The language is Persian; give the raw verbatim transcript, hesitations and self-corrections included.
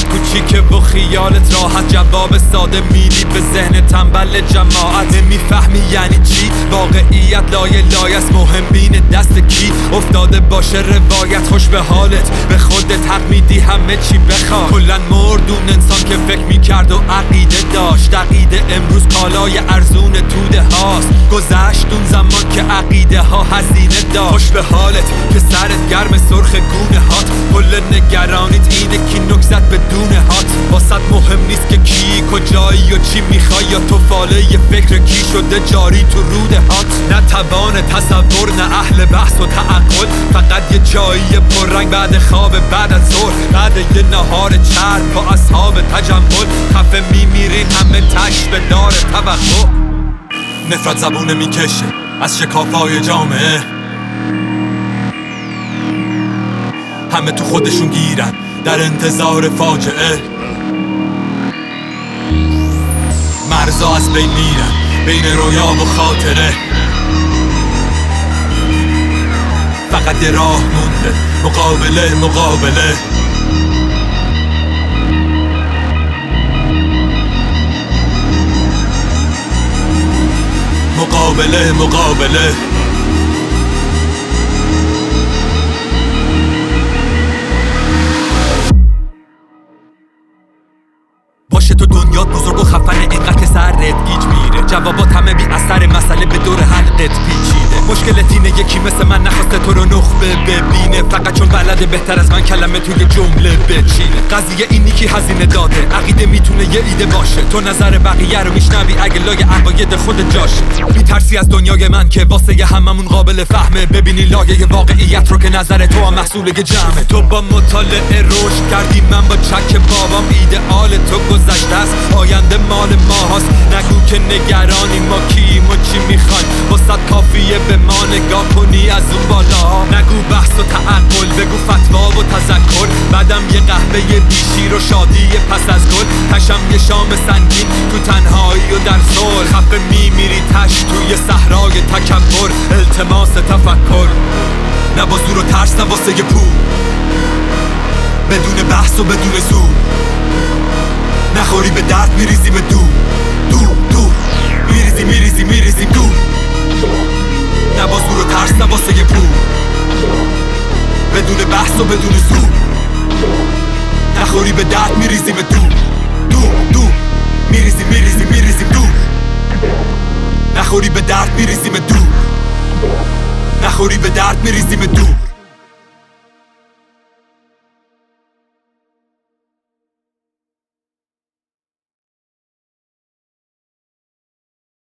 کوچیکه و خیالت راحت، جواب ساده میدی به ذهن تنبل جماعت. نمیفهمی یعنی چی واقعیت، لایه لایه است مهم بین دست کی افتاده باشه روایت. خوش به حالت، به خودت حق میدی همه چی بخواه. کلن مردون انسان که فکر میکرد و عقیده داشت، عقیده امروز کالای ارزون توده هاست. گذشت اون زمان که عقیده ها هزینه داشت. خوش به حالت که سرت گرم سرخ گونه هات، کل نگرانیت اینه کی نکزت بدون هات. واسط مهم نیست که کی کجایی و چی میخوای، یا تو فاله ی فکر کی شده جاری تو روده هات. نه توان تصور نه اهل بحث و تعقل، فقط یه جایی پررنگ بعد خواب بعد از ظهر، بعد یه نهار چرب با اصحاب تجمل. خفه میمیرین همه تش به دار توقع. نفرت زبونه میکشه از شکافای جامعه، همه تو خودشون گیرن در انتظار فاجعه. مرزا از بین میرن بین رویا و خاطره، فقط یه راه مونده مقابله مقابله. مقابله مقابله. باشه تو دنیات بزرگ و خفنه اینقدر که سرت گیج میره، جوابات همه بی اثر، مسئله به دور حلقت پیچیده. مشکلت اینه یکی مثل من نخواسته تو رو نخبه ببینه، فقط چون بلده بهتر از من کلمه توی جمله بچینه. قضیه اینی که هزینه داده، عقیده میتونه یه ایده باشه، تو نظر بقیه رو میشنوی اگه لای عقاید خود جاشه. میترسی از دنیای من که واسه هممون قابل فهمه، ببینی لایه واقعیت رو که نظر تو هم محصول جمعه. تو با مطالعه رشد کردی، من با چک بابام ایدئال تو گذشته است، آینده مال ما هست. نگو که نگرانی ما کیم و چی میخوان، واسط کافیه به ما نگاه کنی از اون بالا. نگو بحث و تعقل، بگو فتوا و تذکر، بعدم یه قهوه بیشیر و شادی پس از گل. تشم یه شام سنگین تو تنهایی و در صلح، خفه میمیری تش توی صحرای تکبر. التماس تفکر، نه با زور و ترس نه واسه پول، بدون بحث و بدون زور. نخوری به درد میریزیم دور دور دور، میریزیم میریزیم میریزیم دور. نه با زور و ترس نه واسه پول، بدون بحث و بدون زور. نخوری به درد میریزیم دور دور دور، میریزیم میریزیم میریزیم دور. نخوری به درد میریزیم دور، نخوری به درد میریزیم دور.